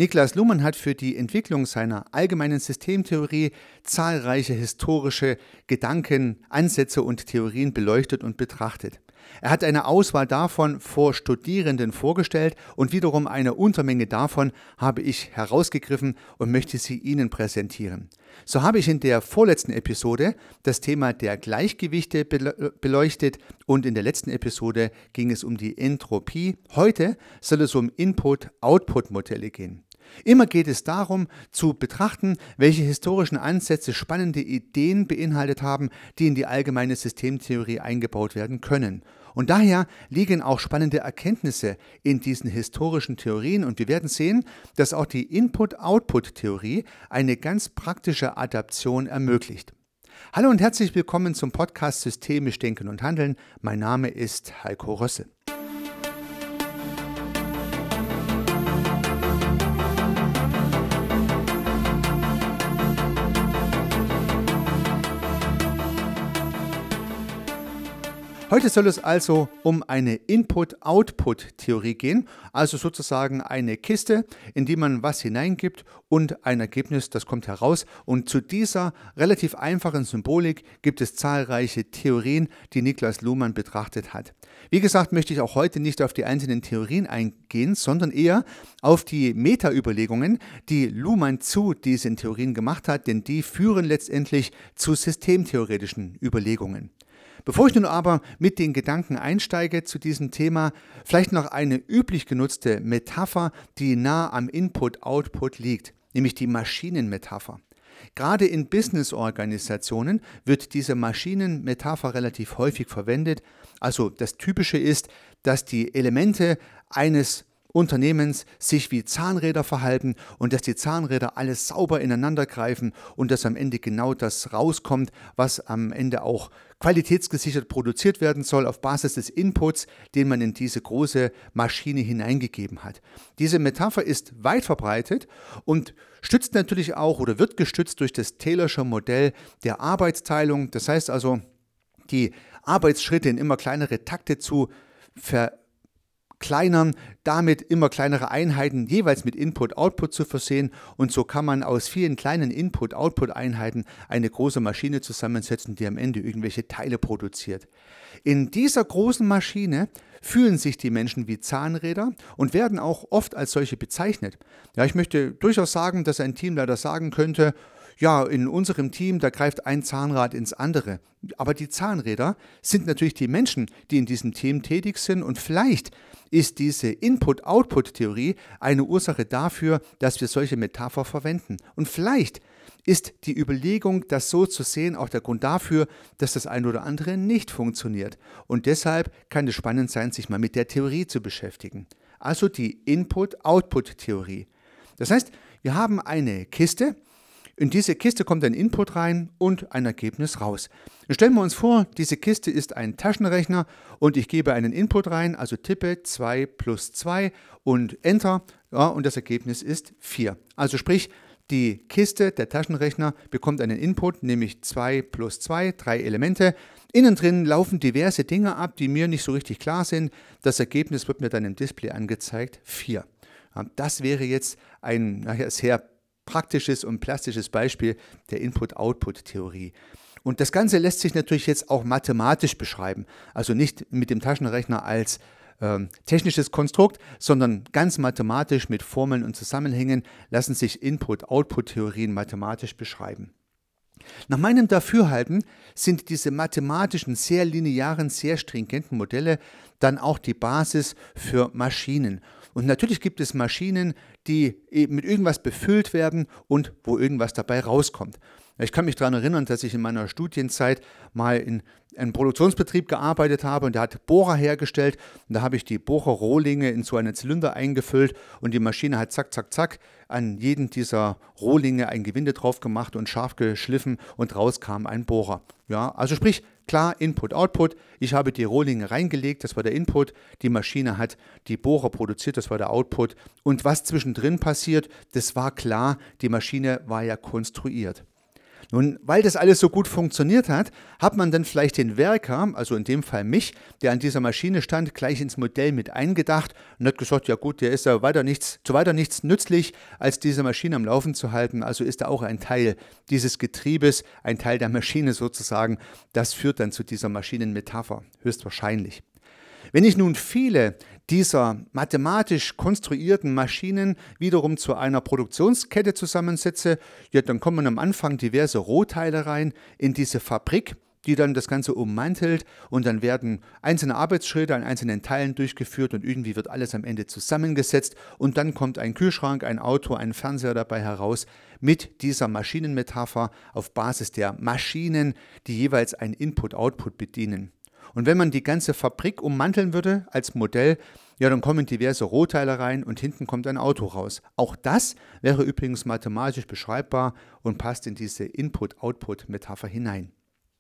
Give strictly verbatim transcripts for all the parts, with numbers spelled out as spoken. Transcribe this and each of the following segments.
Niklas Luhmann hat für die Entwicklung seiner allgemeinen Systemtheorie zahlreiche historische Gedanken, Ansätze und Theorien beleuchtet und betrachtet. Er hat eine Auswahl davon vor Studierenden vorgestellt und wiederum eine Untermenge davon habe ich herausgegriffen und möchte sie Ihnen präsentieren. So habe ich in der vorletzten Episode das Thema der Gleichgewichte beleuchtet und in der letzten Episode ging es um die Entropie. Heute soll es um Input-Output-Modelle gehen. Immer geht es darum, zu betrachten, welche historischen Ansätze spannende Ideen beinhaltet haben, die in die allgemeine Systemtheorie eingebaut werden können. Und daher liegen auch spannende Erkenntnisse in diesen historischen Theorien und wir werden sehen, dass auch die Input-Output-Theorie eine ganz praktische Adaption ermöglicht. Hallo und herzlich willkommen zum Podcast Systemisch Denken und Handeln. Mein Name ist Heiko Rösse. Heute soll es also um eine Input-Output-Theorie gehen, also sozusagen eine Kiste, in die man was hineingibt und ein Ergebnis, das kommt heraus. Und zu dieser relativ einfachen Symbolik gibt es zahlreiche Theorien, die Niklas Luhmann betrachtet hat. Wie gesagt, möchte ich auch heute nicht auf die einzelnen Theorien eingehen, sondern eher auf die Meta-Überlegungen, die Luhmann zu diesen Theorien gemacht hat, denn die führen letztendlich zu systemtheoretischen Überlegungen. Bevor ich nun aber mit den Gedanken einsteige zu diesem Thema, vielleicht noch eine üblich genutzte Metapher, die nah am Input-Output liegt, nämlich die Maschinenmetapher. Gerade in Business-Organisationen wird diese Maschinenmetapher relativ häufig verwendet. Also das Typische ist, dass die Elemente eines Unternehmens sich wie Zahnräder verhalten und dass die Zahnräder alles sauber ineinander greifen und dass am Ende genau das rauskommt, was am Ende auch qualitätsgesichert produziert werden soll auf Basis des Inputs, den man in diese große Maschine hineingegeben hat. Diese Metapher ist weit verbreitet und stützt natürlich auch oder wird gestützt durch das Taylorsche Modell der Arbeitsteilung. Das heißt also, die Arbeitsschritte in immer kleinere Takte zu ver kleinern, damit immer kleinere Einheiten jeweils mit Input-Output zu versehen und so kann man aus vielen kleinen Input-Output-Einheiten eine große Maschine zusammensetzen, die am Ende irgendwelche Teile produziert. In dieser großen Maschine fühlen sich die Menschen wie Zahnräder und werden auch oft als solche bezeichnet. Ja, ich möchte durchaus sagen, dass ein Teamleiter sagen könnte, ja, in unserem Team, da greift ein Zahnrad ins andere. Aber die Zahnräder sind natürlich die Menschen, die in diesem Team tätig sind und vielleicht ist diese Input-Output-Theorie eine Ursache dafür, dass wir solche Metapher verwenden. Und vielleicht ist die Überlegung, das so zu sehen, auch der Grund dafür, dass das eine oder andere nicht funktioniert. Und deshalb kann es spannend sein, sich mal mit der Theorie zu beschäftigen. Also die Input-Output-Theorie. Das heißt, wir haben eine Kiste. In diese Kiste kommt ein Input rein und ein Ergebnis raus. Und stellen wir uns vor, diese Kiste ist ein Taschenrechner und ich gebe einen Input rein, also tippe zwei plus zwei und Enter, ja, und das Ergebnis ist vier. Also sprich, die Kiste, der Taschenrechner, bekommt einen Input, nämlich zwei plus zwei, drei Elemente. Innen drin laufen diverse Dinge ab, die mir nicht so richtig klar sind. Das Ergebnis wird mir dann im Display angezeigt, vier. Ja, das wäre jetzt ein nachher sehr praktisches und plastisches Beispiel der Input-Output-Theorie. Und das Ganze lässt sich natürlich jetzt auch mathematisch beschreiben, also nicht mit dem Taschenrechner als ähm, technisches Konstrukt, sondern ganz mathematisch mit Formeln und Zusammenhängen lassen sich Input-Output-Theorien mathematisch beschreiben. Nach meinem Dafürhalten sind diese mathematischen, sehr linearen, sehr stringenten Modelle dann auch die Basis für Maschinen. Und natürlich gibt es Maschinen, die mit irgendwas befüllt werden und wo irgendwas dabei rauskommt. Ich kann mich daran erinnern, dass ich in meiner Studienzeit mal in einem Produktionsbetrieb gearbeitet habe und der hat Bohrer hergestellt und da habe ich die Bohrerrohlinge in so einen Zylinder eingefüllt und die Maschine hat zack, zack, zack an jeden dieser Rohlinge ein Gewinde drauf gemacht und scharf geschliffen und raus kam ein Bohrer. Ja, also sprich, klar, Input, Output, ich habe die Rohlinge reingelegt, das war der Input, die Maschine hat die Bohrer produziert, das war der Output und was zwischendrin passiert, das war klar, die Maschine war ja konstruiert. Nun, weil das alles so gut funktioniert hat, hat man dann vielleicht den Werker, also in dem Fall mich, der an dieser Maschine stand, gleich ins Modell mit eingedacht und hat gesagt, ja gut, der ist ja weiter nichts, zu weiter nichts nützlich, als diese Maschine am Laufen zu halten. Also ist er auch ein Teil dieses Getriebes, ein Teil der Maschine sozusagen. Das führt dann zu dieser Maschinenmetapher, höchstwahrscheinlich. Wenn ich nun viele dieser mathematisch konstruierten Maschinen wiederum zu einer Produktionskette zusammensetze, ja, dann kommen am Anfang diverse Rohteile rein in diese Fabrik, die dann das Ganze ummantelt und dann werden einzelne Arbeitsschritte an einzelnen Teilen durchgeführt und irgendwie wird alles am Ende zusammengesetzt und dann kommt ein Kühlschrank, ein Auto, ein Fernseher dabei heraus mit dieser Maschinenmetapher auf Basis der Maschinen, die jeweils ein Input-Output bedienen. Und wenn man die ganze Fabrik ummanteln würde als Modell, ja, dann kommen diverse Rohteile rein und hinten kommt ein Auto raus. Auch das wäre übrigens mathematisch beschreibbar und passt in diese Input-Output-Metapher hinein.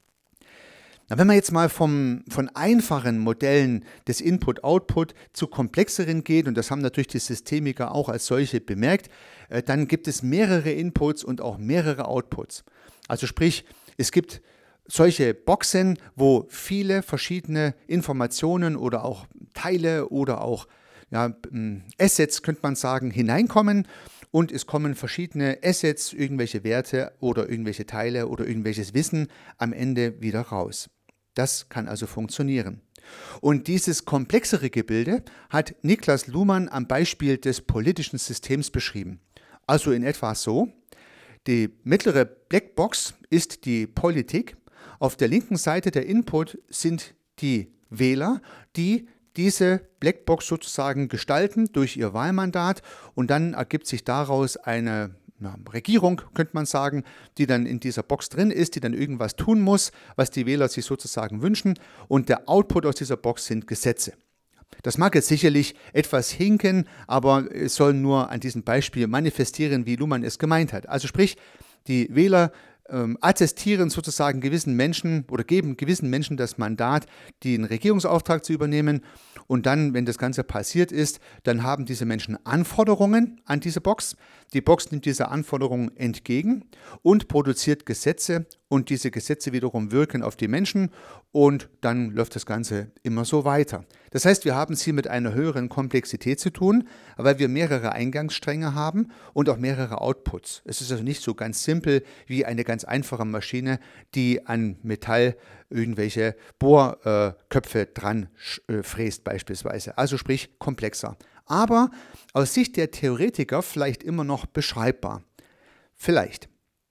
Na, wenn man jetzt mal vom, von einfachen Modellen des Input-Output zu komplexeren geht, und das haben natürlich die Systemiker auch als solche bemerkt, äh, dann gibt es mehrere Inputs und auch mehrere Outputs. Also sprich, es gibt solche Boxen, wo viele verschiedene Informationen oder auch Teile oder auch ja, Assets, könnte man sagen, hineinkommen und es kommen verschiedene Assets, irgendwelche Werte oder irgendwelche Teile oder irgendwelches Wissen am Ende wieder raus. Das kann also funktionieren. Und dieses komplexere Gebilde hat Niklas Luhmann am Beispiel des politischen Systems beschrieben. Also in etwa so: Die mittlere Blackbox ist die Politik. Auf der linken Seite der Input sind die Wähler, die diese Blackbox sozusagen gestalten durch ihr Wahlmandat und dann ergibt sich daraus eine ja, Regierung, könnte man sagen, die dann in dieser Box drin ist, die dann irgendwas tun muss, was die Wähler sich sozusagen wünschen und der Output aus dieser Box sind Gesetze. Das mag jetzt sicherlich etwas hinken, aber es soll nur an diesem Beispiel manifestieren, wie Luhmann es gemeint hat. Also sprich, die Wähler ähm, attestieren sozusagen gewissen Menschen oder geben gewissen Menschen das Mandat, den Regierungsauftrag zu übernehmen. Und dann, wenn das Ganze passiert ist, dann haben diese Menschen Anforderungen an diese Box. Die Box nimmt diese Anforderungen entgegen und produziert Gesetze. Und diese Gesetze wiederum wirken auf die Menschen und dann läuft das Ganze immer so weiter. Das heißt, wir haben es hier mit einer höheren Komplexität zu tun, weil wir mehrere Eingangsstränge haben und auch mehrere Outputs. Es ist also nicht so ganz simpel wie eine ganz einfache Maschine, die an Metall irgendwelche Bohrköpfe dran fräst beispielsweise. Also sprich komplexer. Aber aus Sicht der Theoretiker vielleicht immer noch beschreibbar. Vielleicht.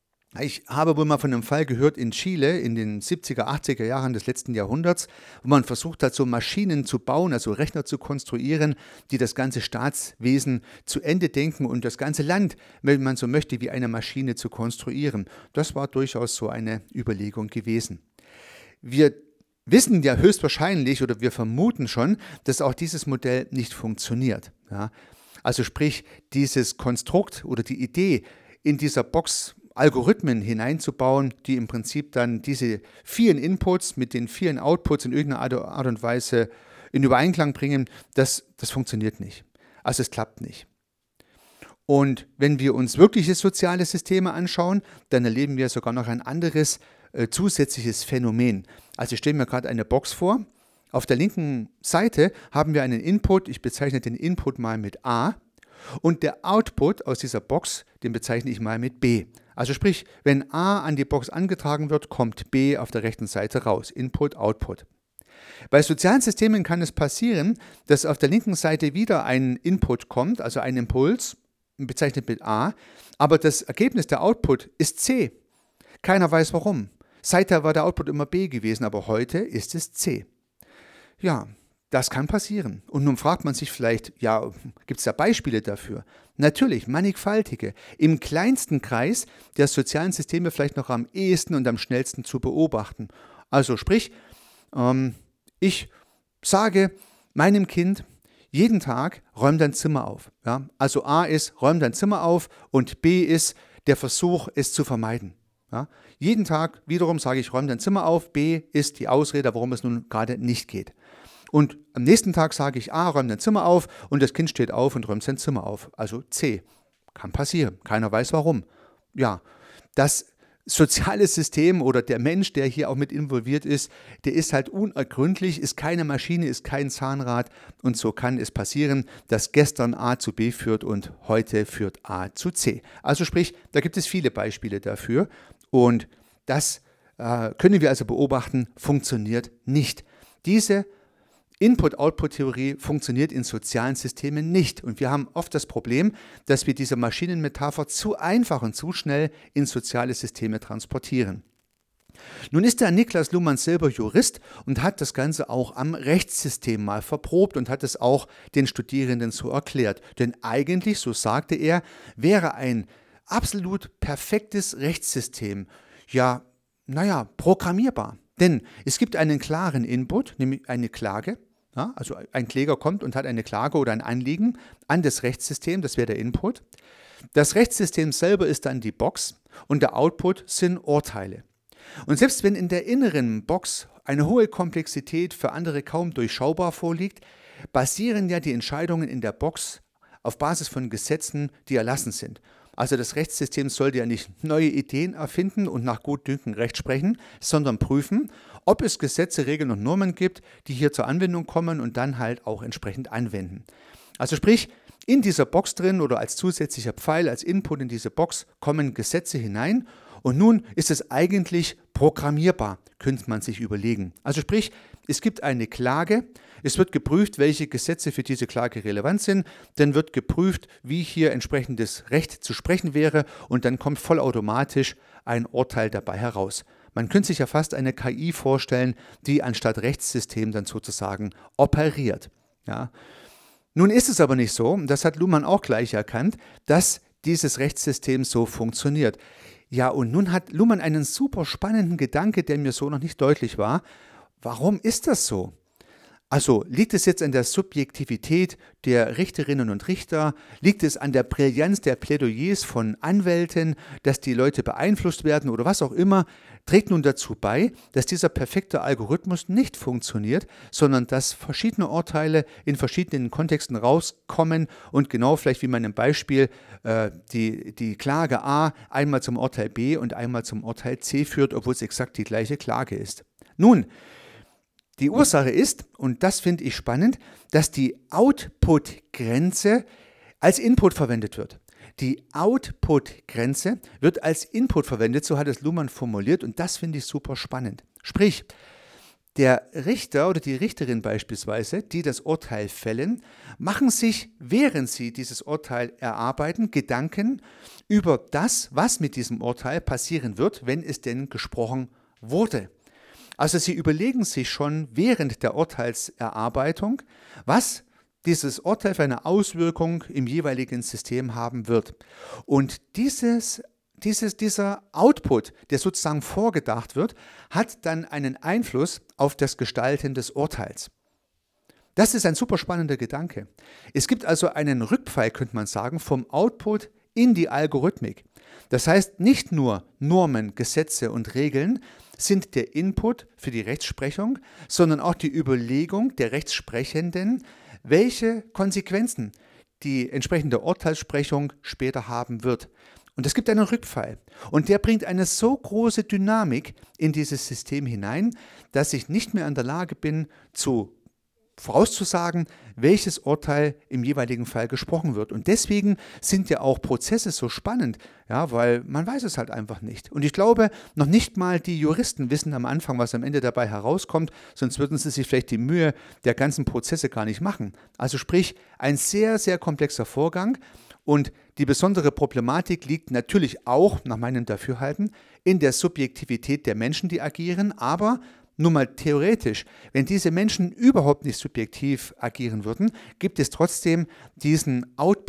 Ich habe wohl mal von einem Fall gehört in Chile in den siebziger, achtziger Jahren des letzten Jahrhunderts, wo man versucht hat, so Maschinen zu bauen, also Rechner zu konstruieren, die das ganze Staatswesen zu Ende denken und das ganze Land, wenn man so möchte, wie eine Maschine zu konstruieren. Das war durchaus so eine Überlegung gewesen. Wir wissen ja höchstwahrscheinlich oder wir vermuten schon, dass auch dieses Modell nicht funktioniert. Ja? Also sprich, dieses Konstrukt oder die Idee in dieser Box Algorithmen hineinzubauen, die im Prinzip dann diese vielen Inputs mit den vielen Outputs in irgendeiner Art und Weise in Übereinklang bringen, das, das funktioniert nicht. Also es klappt nicht. Und wenn wir uns wirkliche soziale Systeme anschauen, dann erleben wir sogar noch ein anderes äh, zusätzliches Phänomen. Also ich stelle mir gerade eine Box vor. Auf der linken Seite haben wir einen Input, ich bezeichne den Input mal mit A. Und der Output aus dieser Box, den bezeichne ich mal mit B. Also sprich, wenn A an die Box angetragen wird, kommt B auf der rechten Seite raus. Input, Output. Bei sozialen Systemen kann es passieren, dass auf der linken Seite wieder ein Input kommt, also ein Impuls, bezeichnet mit A, aber das Ergebnis, der Output, ist C. Keiner weiß warum. Seither war der Output immer B gewesen, aber heute ist es C. Ja, das kann passieren. Und nun fragt man sich vielleicht, ja, gibt es da Beispiele dafür? Natürlich, mannigfaltige. Im kleinsten Kreis der sozialen Systeme vielleicht noch am ehesten und am schnellsten zu beobachten. Also sprich, ähm, ich sage meinem Kind, jeden Tag räum dein Zimmer auf. Ja? Also A ist, räum dein Zimmer auf und B ist der Versuch, es zu vermeiden. Ja? Jeden Tag wiederum sage ich, räum dein Zimmer auf, B ist die Ausrede, warum es nun gerade nicht geht. Und am nächsten Tag sage ich, A, räum dein Zimmer auf und das Kind steht auf und räumt sein Zimmer auf. Also C. Kann passieren. Keiner weiß warum. Ja, das soziale System oder der Mensch, der hier auch mit involviert ist, der ist halt unergründlich, ist keine Maschine, ist kein Zahnrad und so kann es passieren, dass gestern A zu B führt und heute führt A zu C. Also sprich, da gibt es viele Beispiele dafür und das äh, können wir also beobachten, funktioniert nicht. Diese Input-Output-Theorie funktioniert in sozialen Systemen nicht. Und wir haben oft das Problem, dass wir diese Maschinenmetapher zu einfach und zu schnell in soziale Systeme transportieren. Nun ist der Niklas Luhmann selber Jurist und hat das Ganze auch am Rechtssystem mal verprobt und hat es auch den Studierenden so erklärt. Denn eigentlich, so sagte er, wäre ein absolut perfektes Rechtssystem, ja, naja, programmierbar. Denn es gibt einen klaren Input, nämlich eine Klage. Ja, also ein Kläger kommt und hat eine Klage oder ein Anliegen an das Rechtssystem, das wäre der Input. Das Rechtssystem selber ist dann die Box und der Output sind Urteile. Und selbst wenn in der inneren Box eine hohe Komplexität für andere kaum durchschaubar vorliegt, basieren ja die Entscheidungen in der Box auf Basis von Gesetzen, die erlassen sind. Also das Rechtssystem sollte ja nicht neue Ideen erfinden und nach Gutdünken Recht sprechen, sondern prüfen, ob es Gesetze, Regeln und Normen gibt, die hier zur Anwendung kommen und dann halt auch entsprechend anwenden. Also sprich, in dieser Box drin oder als zusätzlicher Pfeil, als Input in diese Box kommen Gesetze hinein und nun ist es eigentlich programmierbar, könnte man sich überlegen. Also sprich, es gibt eine Klage, es wird geprüft, welche Gesetze für diese Klage relevant sind, dann wird geprüft, wie hier entsprechendes Recht zu sprechen wäre und dann kommt vollautomatisch ein Urteil dabei heraus. Man könnte sich ja fast eine K I vorstellen, die anstatt Rechtssystem dann sozusagen operiert. Ja. Nun ist es aber nicht so, und das hat Luhmann auch gleich erkannt, dass dieses Rechtssystem so funktioniert. Ja, und nun hat Luhmann einen super spannenden Gedanke, der mir so noch nicht deutlich war. Warum ist das so? Also liegt es jetzt an der Subjektivität der Richterinnen und Richter? Liegt es an der Brillanz der Plädoyers von Anwälten, dass die Leute beeinflusst werden oder was auch immer? Trägt nun dazu bei, dass dieser perfekte Algorithmus nicht funktioniert, sondern dass verschiedene Urteile in verschiedenen Kontexten rauskommen und genau vielleicht wie man im Beispiel äh, die, die Klage A einmal zum Urteil B und einmal zum Urteil C führt, obwohl es exakt die gleiche Klage ist. Nun, die Ursache ist, und das finde ich spannend, dass die Output-Grenze als Input verwendet wird. Die Output-Grenze wird als Input verwendet, so hat es Luhmann formuliert und das finde ich super spannend. Sprich, der Richter oder die Richterin beispielsweise, die das Urteil fällen, machen sich, während sie dieses Urteil erarbeiten, Gedanken über das, was mit diesem Urteil passieren wird, wenn es denn gesprochen wurde. Also sie überlegen sich schon während der Urteilserarbeitung, was dieses Urteil für eine Auswirkung im jeweiligen System haben wird. Und dieses, dieses, dieser Output, der sozusagen vorgedacht wird, hat dann einen Einfluss auf das Gestalten des Urteils. Das ist ein super spannender Gedanke. Es gibt also einen Rückpfeil, könnte man sagen, vom Output in die Algorithmik. Das heißt, nicht nur Normen, Gesetze und Regeln sind der Input für die Rechtsprechung, sondern auch die Überlegung der Rechtsprechenden, welche Konsequenzen die entsprechende Urteilssprechung später haben wird. Und es gibt einen Rückfall. Und der bringt eine so große Dynamik in dieses System hinein, dass ich nicht mehr in der Lage bin, zu vorauszusagen, welches Urteil im jeweiligen Fall gesprochen wird. Und deswegen sind ja auch Prozesse so spannend, ja, weil man weiß es halt einfach nicht. Und ich glaube, noch nicht mal die Juristen wissen am Anfang, was am Ende dabei herauskommt, sonst würden sie sich vielleicht die Mühe der ganzen Prozesse gar nicht machen. Also sprich, ein sehr, sehr komplexer Vorgang und die besondere Problematik liegt natürlich auch, nach meinem Dafürhalten, in der Subjektivität der Menschen, die agieren, aber nur mal theoretisch, wenn diese Menschen überhaupt nicht subjektiv agieren würden, gibt es trotzdem diesen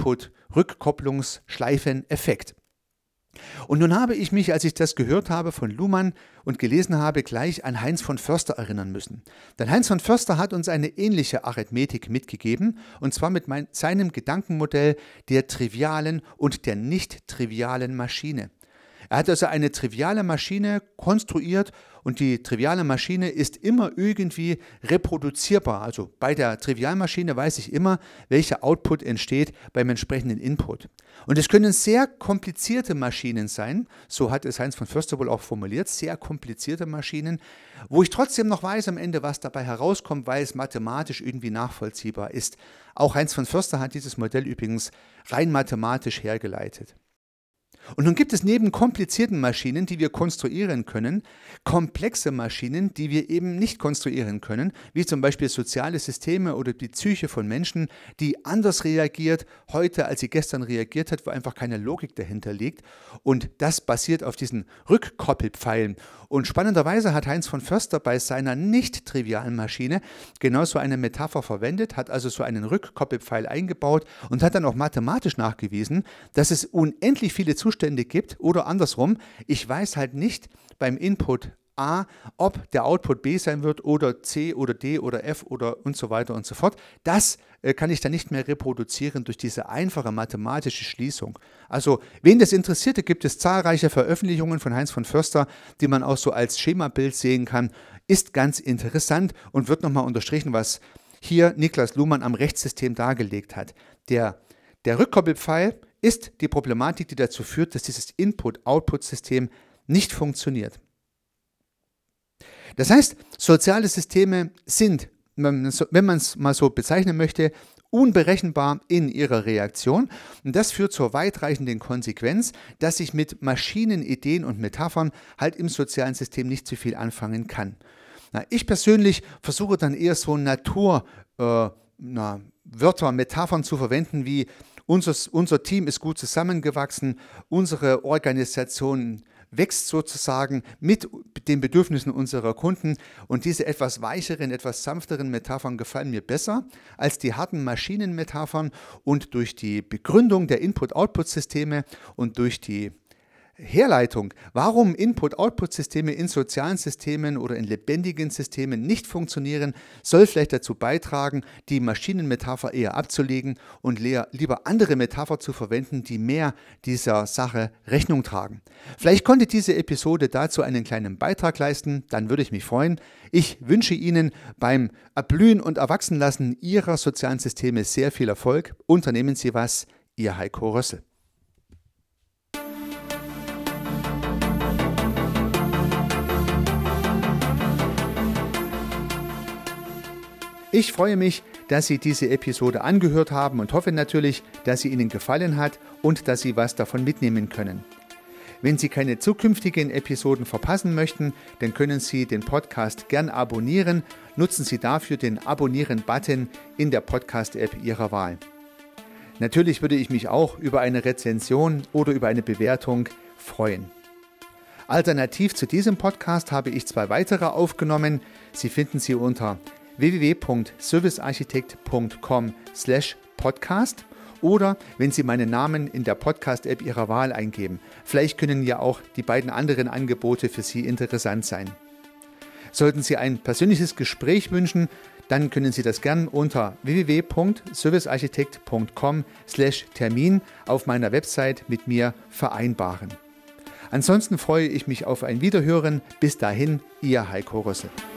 Output-Rückkopplungsschleifen-Effekt. Und nun habe ich mich, als ich das gehört habe von Luhmann und gelesen habe, gleich an Heinz von Förster erinnern müssen. Denn Heinz von Förster hat uns eine ähnliche Arithmetik mitgegeben, und zwar mit mein, seinem Gedankenmodell der trivialen und der nicht trivialen Maschine. Er hat also eine triviale Maschine konstruiert und die triviale Maschine ist immer irgendwie reproduzierbar. Also bei der Trivialmaschine weiß ich immer, welcher Output entsteht beim entsprechenden Input. Und es können sehr komplizierte Maschinen sein, so hat es Heinz von Förster wohl auch formuliert, sehr komplizierte Maschinen, wo ich trotzdem noch weiß am Ende, was dabei herauskommt, weil es mathematisch irgendwie nachvollziehbar ist. Auch Heinz von Förster hat dieses Modell übrigens rein mathematisch hergeleitet. Und nun gibt es neben komplizierten Maschinen, die wir konstruieren können, komplexe Maschinen, die wir eben nicht konstruieren können, wie zum Beispiel soziale Systeme oder die Psyche von Menschen, die anders reagiert heute, als sie gestern reagiert hat, wo einfach keine Logik dahinter liegt. Und das basiert auf diesen Rückkoppelpfeilen. Und spannenderweise hat Heinz von Förster bei seiner nicht trivialen Maschine genauso eine Metapher verwendet, hat also so einen Rückkoppelpfeil eingebaut und hat dann auch mathematisch nachgewiesen, dass es unendlich viele Zustände gibt oder andersrum, ich weiß halt nicht beim Input A, ob der Output B sein wird oder C oder D oder F oder und so weiter und so fort. Das äh, kann ich dann nicht mehr reproduzieren durch diese einfache mathematische Schließung. Also, wen das interessiert, da gibt es zahlreiche Veröffentlichungen von Heinz von Förster, die man auch so als Schemabild sehen kann. Ist ganz interessant und wird nochmal unterstrichen, was hier Niklas Luhmann am Rechtssystem dargelegt hat. Der, der Rückkoppelpfeil ist die Problematik, die dazu führt, dass dieses Input-Output-System nicht funktioniert. Das heißt, soziale Systeme sind, wenn man es mal so bezeichnen möchte, unberechenbar in ihrer Reaktion. Und das führt zur weitreichenden Konsequenz, dass ich mit Maschinen, Ideen und Metaphern halt im sozialen System nicht so viel anfangen kann. Na, ich persönlich versuche dann eher so Natur, äh, na, Wörter, Metaphern zu verwenden wie unser, unser Team ist gut zusammengewachsen, unsere Organisation wächst sozusagen mit den Bedürfnissen unserer Kunden und diese etwas weicheren, etwas sanfteren Metaphern gefallen mir besser als die harten Maschinenmetaphern und durch die Begründung der Input-Output-Systeme und durch die Herleitung, warum Input-Output-Systeme in sozialen Systemen oder in lebendigen Systemen nicht funktionieren, soll vielleicht dazu beitragen, die Maschinenmetapher eher abzulegen und lieber andere Metapher zu verwenden, die mehr dieser Sache Rechnung tragen. Vielleicht konnte diese Episode dazu einen kleinen Beitrag leisten, dann würde ich mich freuen. Ich wünsche Ihnen beim Erblühen und Erwachsenlassen Ihrer sozialen Systeme sehr viel Erfolg. Unternehmen Sie was, Ihr Heiko Rössel. Ich freue mich, dass Sie diese Episode angehört haben und hoffe natürlich, dass sie Ihnen gefallen hat und dass Sie was davon mitnehmen können. Wenn Sie keine zukünftigen Episoden verpassen möchten, dann können Sie den Podcast gern abonnieren. Nutzen Sie dafür den Abonnieren-Button in der Podcast-App Ihrer Wahl. Natürlich würde ich mich auch über eine Rezension oder über eine Bewertung freuen. Alternativ zu diesem Podcast habe ich zwei weitere aufgenommen. Sie finden sie unter w w w punkt servicearchitekt punkt com slash podcast oder wenn Sie meinen Namen in der Podcast-App Ihrer Wahl eingeben. Vielleicht können ja auch die beiden anderen Angebote für Sie interessant sein. Sollten Sie ein persönliches Gespräch wünschen, dann können Sie das gern unter w w w punkt servicearchitekt punkt com slash Termin auf meiner Website mit mir vereinbaren. Ansonsten freue ich mich auf ein Wiederhören. Bis dahin, Ihr Heiko Rössel.